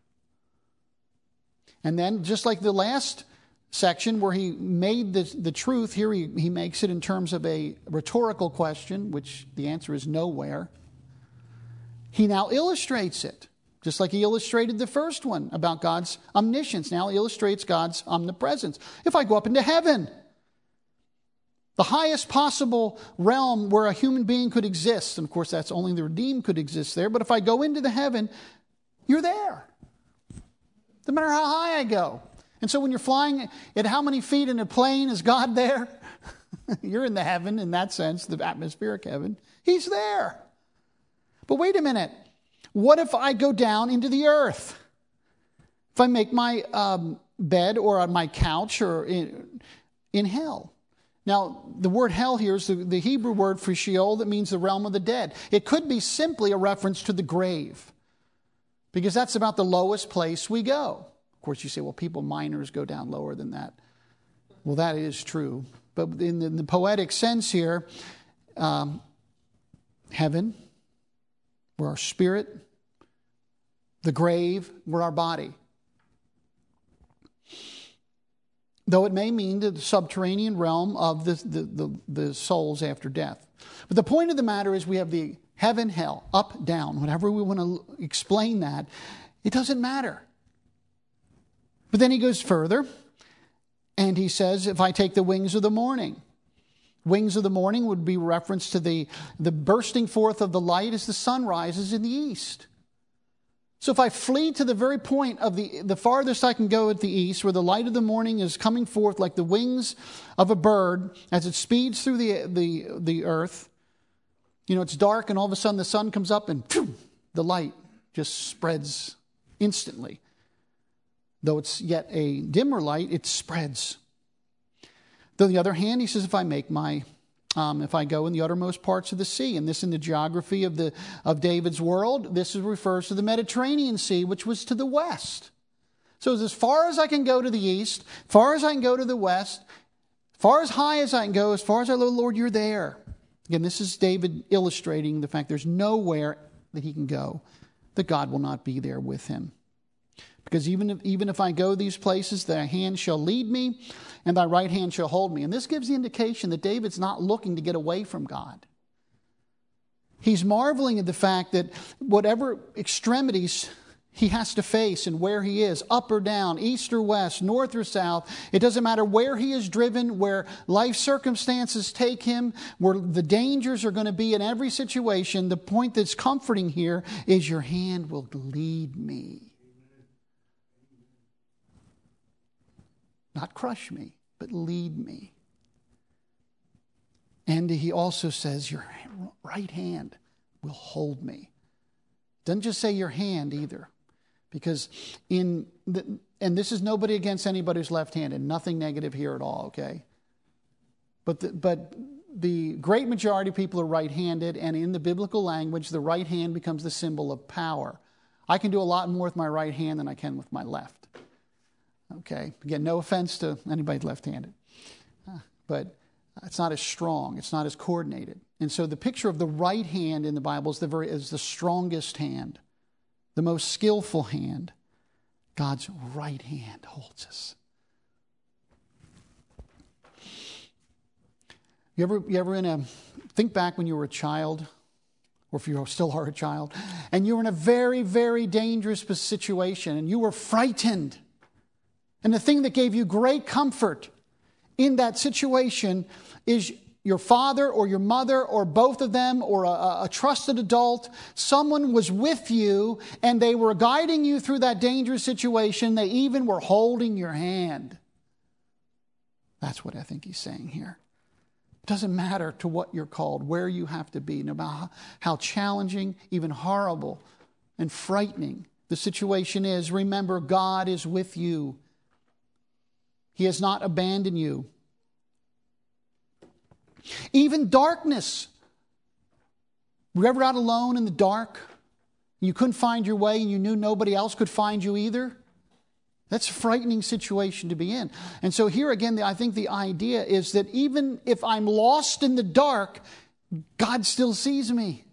And then, just like the last section where he made the truth, here he makes it in terms of a rhetorical question, which the answer is nowhere. He now illustrates it, just like he illustrated the first one about God's omniscience. Now he illustrates God's omnipresence. If I go up into heaven, the highest possible realm where a human being could exist, and of course that's only the redeemed could exist there, but if I go into the heaven, you're there. No matter how high I go. And so when you're flying at how many feet in a plane, is God there? You're in the heaven in that sense, the atmospheric heaven. He's there. But wait a minute. What if I go down into the earth? If I make my bed or on my couch or in hell? Now, the word hell here is the Hebrew word for Sheol that means the realm of the dead. It could be simply a reference to the grave, because that's about the lowest place we go. Of course, you say, well, minors go down lower than that. Well, that is true. But in the poetic sense here, heaven, we're our spirit, the grave, we're our body. Though it may mean the subterranean realm of the souls after death. But the point of the matter is we have the heaven, hell, up, down, whatever we want to explain that, it doesn't matter. But then he goes further, and he says, if I take the wings of the morning. Wings of the morning would be reference to the bursting forth of the light as the sun rises in the east. So if I flee to the very point of the farthest I can go at the east, where the light of the morning is coming forth like the wings of a bird as it speeds through the earth, it's dark and all of a sudden the sun comes up and the light just spreads instantly. Though it's yet a dimmer light, it spreads. Though on the other hand, he says, if I go in the uttermost parts of the sea, and this in the geography of David's world, this refers to the Mediterranean Sea, which was to the west. So as far as I can go to the east, as far as I can go to the west, as far as high as I can go, as far as I know, Lord, you're there. Again, this is David illustrating the fact there's nowhere that he can go that God will not be there with him. Because even if I go these places, thy hand shall lead me, and thy right hand shall hold me. And this gives the indication that David's not looking to get away from God. He's marveling at the fact that whatever extremities he has to face and where he is, up or down, east or west, north or south, it doesn't matter where he is driven, where life circumstances take him, where the dangers are going to be in every situation. The point that's comforting here is your hand will lead me. Not crush me, but lead me. And he also says, your right hand will hold me. Doesn't just say your hand either. Because and this is nobody against anybody who's left-handed. Nothing negative here at all, okay? But the great majority of people are right-handed, and in the biblical language, the right hand becomes the symbol of power. I can do a lot more with my right hand than I can with my left. Okay, again, no offense to anybody left-handed, but it's not as strong, it's not as coordinated. And so the picture of the right hand in the Bible is the strongest hand, the most skillful hand. God's right hand holds us. You ever think back when you were a child, or if you still are a child, and you were in a very, very dangerous situation, and you were frightened. And the thing that gave you great comfort in that situation is your father or your mother or both of them or a trusted adult. Someone was with you and they were guiding you through that dangerous situation. They even were holding your hand. That's what I think he's saying here. It doesn't matter to what you're called, where you have to be, no matter how challenging, even horrible and frightening the situation is. Remember, God is with you. He has not abandoned you. Even darkness. Were you ever out alone in the dark? You couldn't find your way and you knew nobody else could find you either? That's a frightening situation to be in. And so here again, I think the idea is that even if I'm lost in the dark, God still sees me.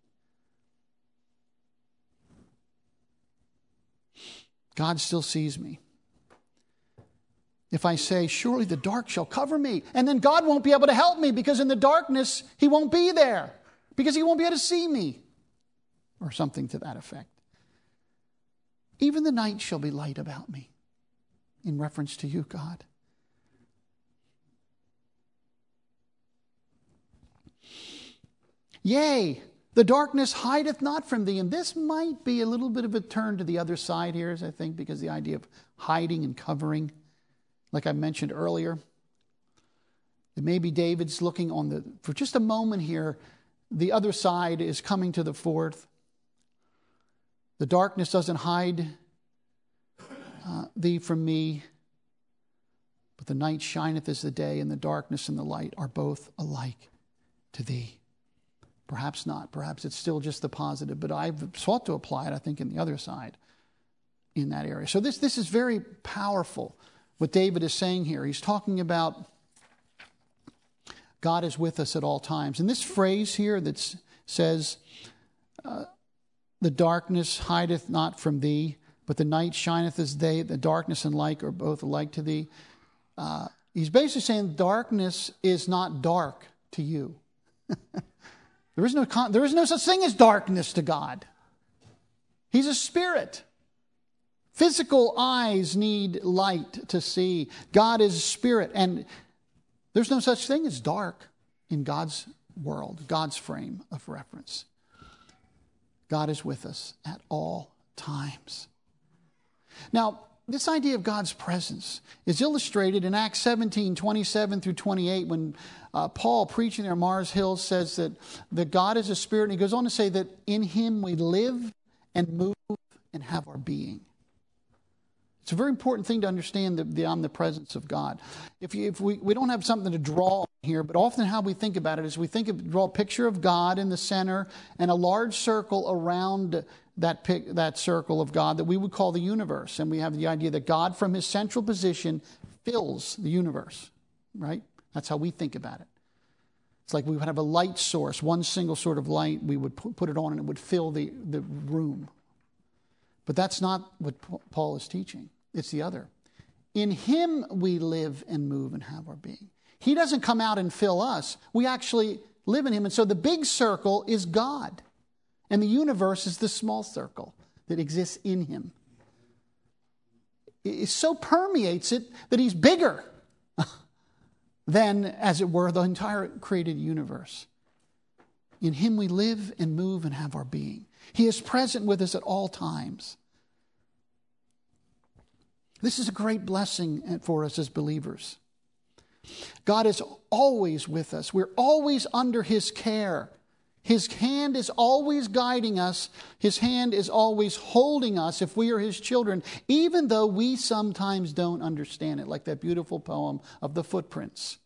God still sees me. If I say, surely the dark shall cover me, and then God won't be able to help me because in the darkness, He won't be there because He won't be able to see me, or something to that effect. Even the night shall be light about me, in reference to you, God. Yea, the darkness hideth not from thee. And this might be a little bit of a turn to the other side here, I think, because the idea of hiding and covering, like I mentioned earlier, that maybe David's looking for just a moment here, the other side is coming to the forth. The darkness doesn't hide thee from me, but the night shineth as the day, and the darkness and the light are both alike to thee. Perhaps not. Perhaps it's still just the positive, but I've sought to apply it, I think, in the other side in that area. So this is very powerful, what David is saying here. He's talking about God is with us at all times. And this phrase here that says, the darkness hideth not from thee, but the night shineth as day, the darkness and light are both alike to thee. He's basically saying darkness is not dark to you. There is no such thing as darkness to God. He's a spirit. Physical eyes need light to see. God is a spirit, and there's no such thing as dark in God's world, God's frame of reference. God is with us at all times. Now, this idea of God's presence is illustrated in Acts 17, 27 through 28, when Paul, preaching there at Mars Hill, says that God is a spirit, and he goes on to say that in Him we live and move and have our being. It's a very important thing to understand the omnipresence of God. If we don't have something to draw on here, but often how we think about it is we draw a picture of God in the center and a large circle around that circle of God that we would call the universe. And we have the idea that God from His central position fills the universe, right? That's how we think about it. It's like we would have a light source, one single sort of light, we would put it on and it would fill the room. But that's not what Paul is teaching. It's the other. In Him we live and move and have our being. He doesn't come out and fill us. We actually live in Him. And so the big circle is God. And the universe is the small circle that exists in Him. It so permeates it that He's bigger than, as it were, the entire created universe. In Him we live and move and have our being. He is present with us at all times. This is a great blessing for us as believers. God is always with us. We're always under His care. His hand is always guiding us. His hand is always holding us if we are His children, even though we sometimes don't understand it, like that beautiful poem of the footprints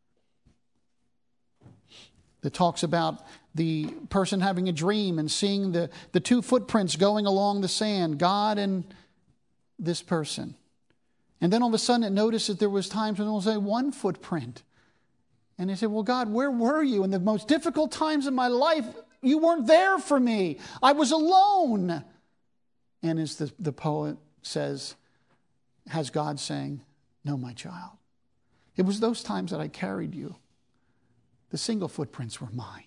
that talks about the person having a dream and seeing the two footprints going along the sand, God and this person. And then all of a sudden it noticed that there was times when it was only one footprint. And he said, well, God, where were you? In the most difficult times of my life, you weren't there for me. I was alone. And as the poet says, has God saying, no, my child. It was those times that I carried you. The single footprints were mine.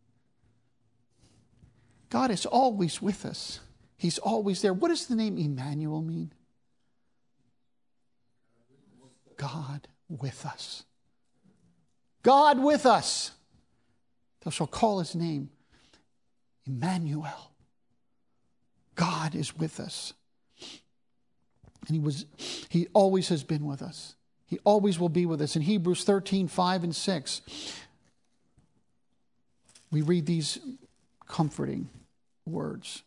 God is always with us. He's always there. What does the name Emmanuel mean? God with us. God with us. Thou shalt call His name Emmanuel. God is with us. And He always has been with us. He always will be with us. In Hebrews 13, 5 and 6, we read these comforting words.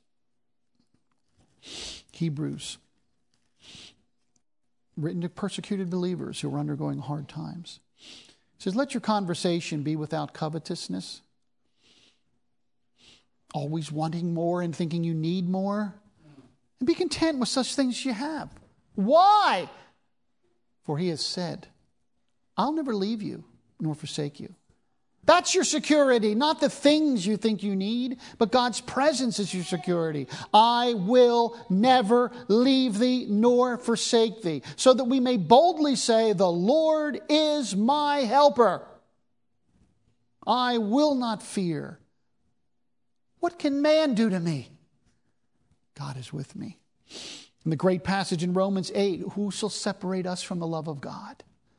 Hebrews, written to persecuted believers who are undergoing hard times. It says, let your conversation be without covetousness, always wanting more and thinking you need more. And be content with such things as you have. Why? For he has said, I'll never leave you nor forsake you. That's your security, not the things you think you need, but God's presence is your security. I will never leave thee nor forsake thee, so that we may boldly say, the Lord is my helper. I will not fear. What can man do to me? God is with me. In the great passage in Romans 8, who shall separate us from the love of God?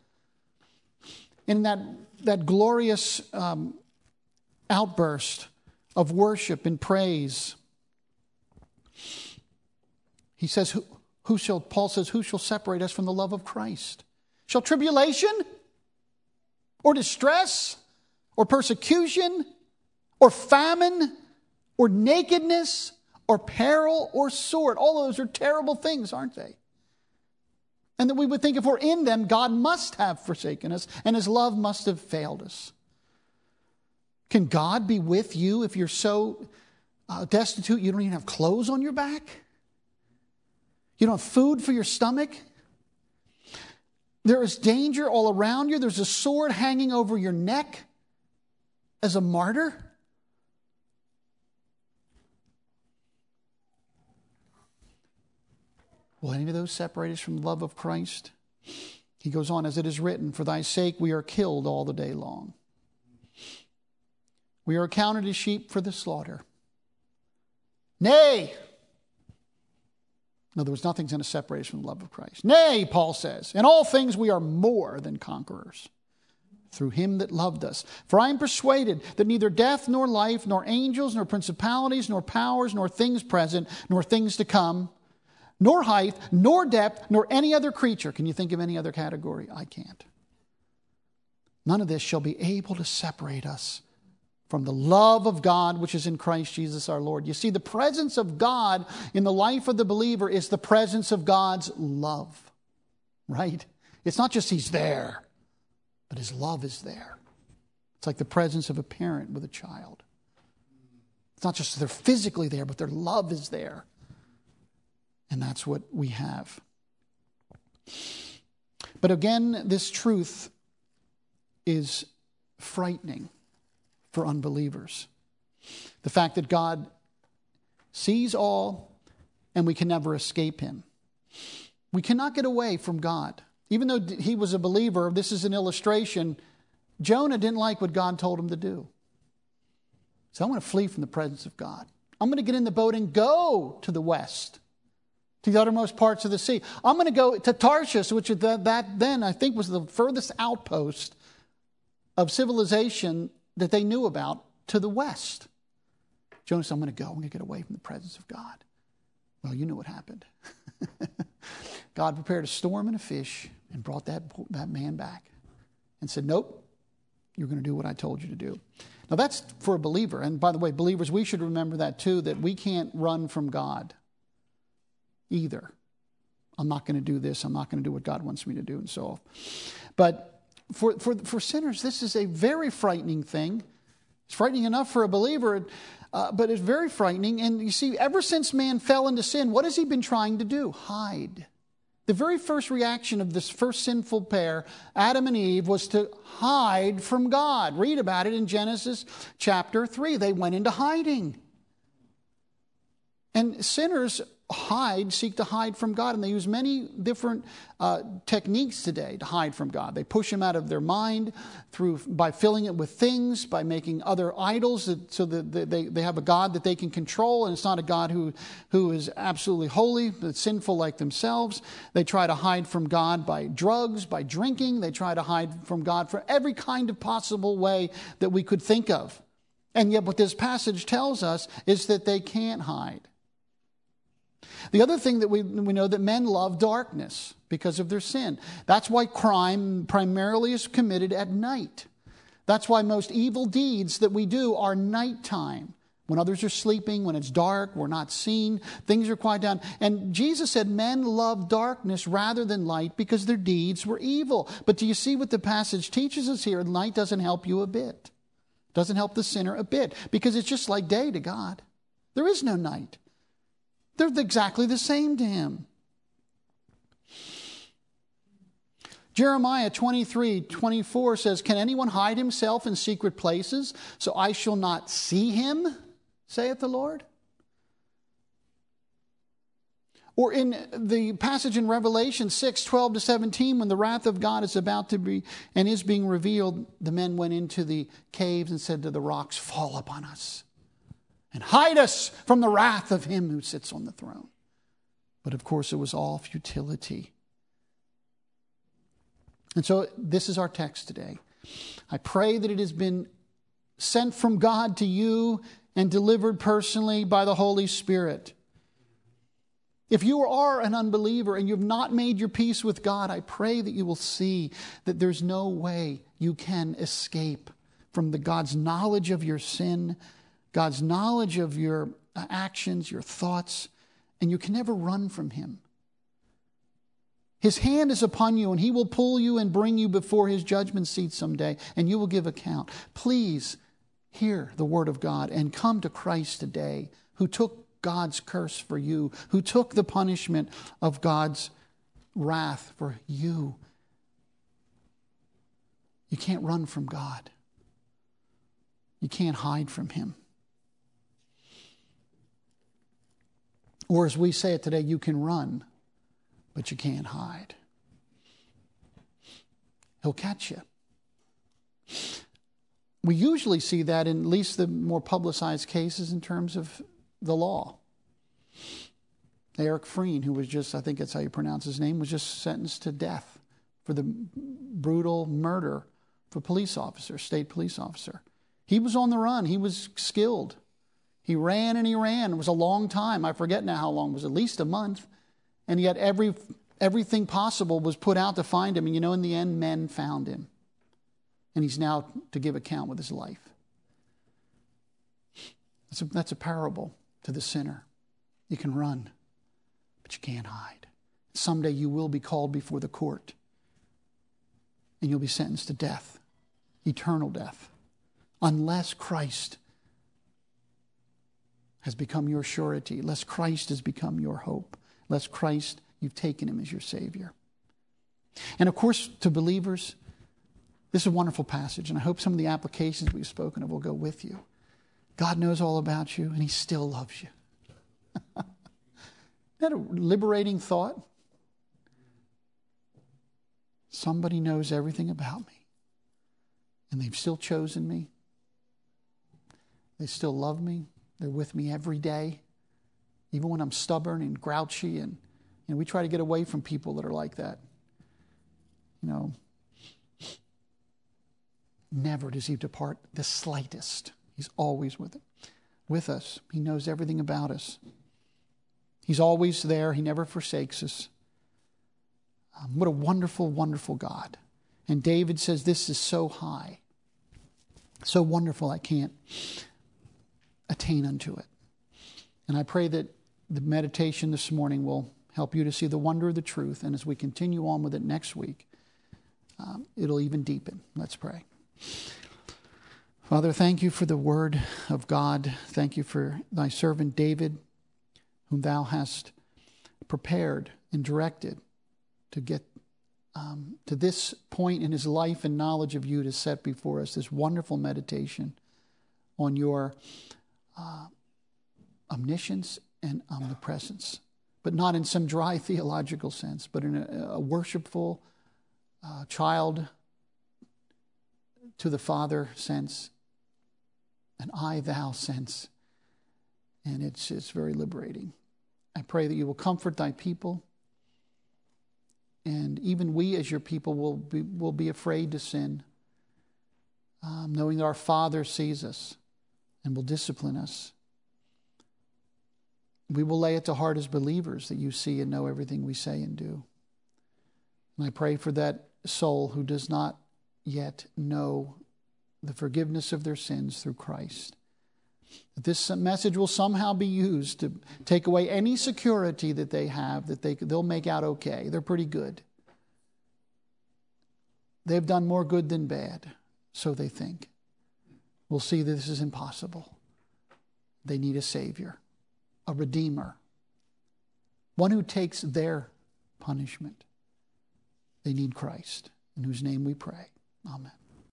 In that glorious outburst of worship and praise, he says, Paul says, who shall separate us from the love of Christ? Shall tribulation or distress or persecution or famine or nakedness or peril or sword? All those are terrible things, aren't they? And that we would think if we're in them, God must have forsaken us and his love must have failed us. Can God be with you if you're so destitute you don't even have clothes on your back? You don't have food for your stomach? There is danger all around you. There's a sword hanging over your neck as a martyr. Will any of those separate us from the love of Christ? He goes on, as it is written, for thy sake we are killed all the day long. We are accounted as sheep for the slaughter. Nay! In other words, nothing's going to separate us from the love of Christ. Nay, Paul says, in all things we are more than conquerors through him that loved us. For I am persuaded that neither death nor life, nor angels, nor principalities, nor powers, nor things present, nor things to come, nor height, nor depth, nor any other creature. Can you think of any other category? I can't. None of this shall be able to separate us from the love of God which is in Christ Jesus our Lord. You see, the presence of God in the life of the believer is the presence of God's love, right? It's not just he's there, but his love is there. It's like the presence of a parent with a child. It's not just they're physically there, but their love is there. And that's what we have. But again, this truth is frightening for unbelievers. The fact that God sees all and we can never escape him. We cannot get away from God. Even though he was a believer, this is an illustration, Jonah didn't like what God told him to do. So I'm going to flee from the presence of God. I'm going to get in the boat and go to the west, to the uttermost parts of the sea. I'm going to go to Tarshish, which that then I think was the furthest outpost of civilization that they knew about, to the west. Jonah said, I'm going to go. I'm going to get away from the presence of God. Well, you know what happened. God prepared a storm and a fish and brought that man back and said, nope, you're going to do what I told you to do. Now that's for a believer. And by the way, believers, we should remember that too, that we can't run from God either. I'm not going to do this. I'm not going to do what God wants me to do, and so on. But for sinners, this is a very frightening thing. It's frightening enough for a believer, but it's very frightening. And you see, ever since man fell into sin, what has he been trying to do? Hide. The very first reaction of this first sinful pair, Adam and Eve, was to hide from God. Read about it in Genesis chapter 3. They went into hiding. And sinners seek to hide from God, and they use many different techniques today to hide from God. They push him out of their mind by filling it with things, by making other idols so that they have a God that they can control, and it's not a God who is absolutely holy, but sinful like themselves. They try to hide from God by drugs, by drinking. They try to hide from God for every kind of possible way that we could think of. And yet what this passage tells us is that they can't hide. The other thing that we know, that men love darkness because of their sin. That's why crime primarily is committed at night. That's why most evil deeds that we do are nighttime. When others are sleeping, when it's dark, we're not seen, things are quiet down. And Jesus said men love darkness rather than light because their deeds were evil. But do you see what the passage teaches us here? Light doesn't help you a bit. Doesn't help the sinner a bit, because it's just like day to God. There is no night. They're exactly the same to him. Jeremiah 23:24 says, "Can anyone hide himself in secret places, so I shall not see him, saith the Lord?" Or in the passage in Revelation 6:12-17, when the wrath of God is about to be and is being revealed, the men went into the caves and said to the rocks, "Fall upon us and hide us from the wrath of him who sits on the throne." But of course, it was all futility. And so this is our text today. I pray that it has been sent from God to you and delivered personally by the Holy Spirit. If you are an unbeliever and you've not made your peace with God, I pray that you will see that there's no way you can escape from God's knowledge of your sin, God's knowledge of your actions, your thoughts, and you can never run from him. His hand is upon you, and he will pull you and bring you before his judgment seat someday, and you will give account. Please hear the word of God and come to Christ today, who took God's curse for you, who took the punishment of God's wrath for you. You can't run from God. You can't hide from him. Or as we say it today, you can run, but you can't hide. He'll catch you. We usually see that in at least the more publicized cases in terms of the law. Eric Freen, who was just, I think that's how you pronounce his name, was just sentenced to death for the brutal murder of a police officer, state police officer. He was on the run. He was skilled. He ran and he ran. It was a long time. I forget now how long. It was at least a month. And yet everything possible was put out to find him. And in the end, men found him. And he's now to give account with his life. That's a parable to the sinner. You can run, but you can't hide. Someday you will be called before the court, and you'll be sentenced to death, eternal death, unless Christ has become your surety, unless Christ has become your hope, unless Christ, you've taken him as your Savior. And of course, to believers, this is a wonderful passage, and I hope some of the applications we've spoken of will go with you. God knows all about you, and he still loves you. Isn't that a liberating thought? Somebody knows everything about me, and they've still chosen me. They still love me. They're with me every day, even when I'm stubborn and grouchy. And we try to get away from people that are like that. Never does he depart the slightest. He's always with us. He knows everything about us. He's always there. He never forsakes us. What a wonderful, wonderful God. And David says, this is so high, so wonderful, I can't attain unto it. And I pray that the meditation this morning will help you to see the wonder of the truth. And as we continue on with it next week, it'll even deepen. Let's pray. Father, thank you for the word of God. Thank you for thy servant David, whom thou hast prepared and directed to get to this point in his life and knowledge of you, to set before us this wonderful meditation on your omniscience and omnipresence, but not in some dry theological sense, but in a worshipful child to the Father sense, an I-thou sense. And it's very liberating. I pray that you will comfort thy people. And even we as your people will be afraid to sin, knowing that our Father sees us and will discipline us. We will lay it to heart as believers that you see and know everything we say and do. And I pray for that soul who does not yet know the forgiveness of their sins through Christ, that this message will somehow be used to take away any security that they have, that they'll make out okay. They're pretty good. They've done more good than bad, so they think. We'll see that this is impossible. They need a Savior, a Redeemer, one who takes their punishment They need Christ, in whose name we pray. Amen.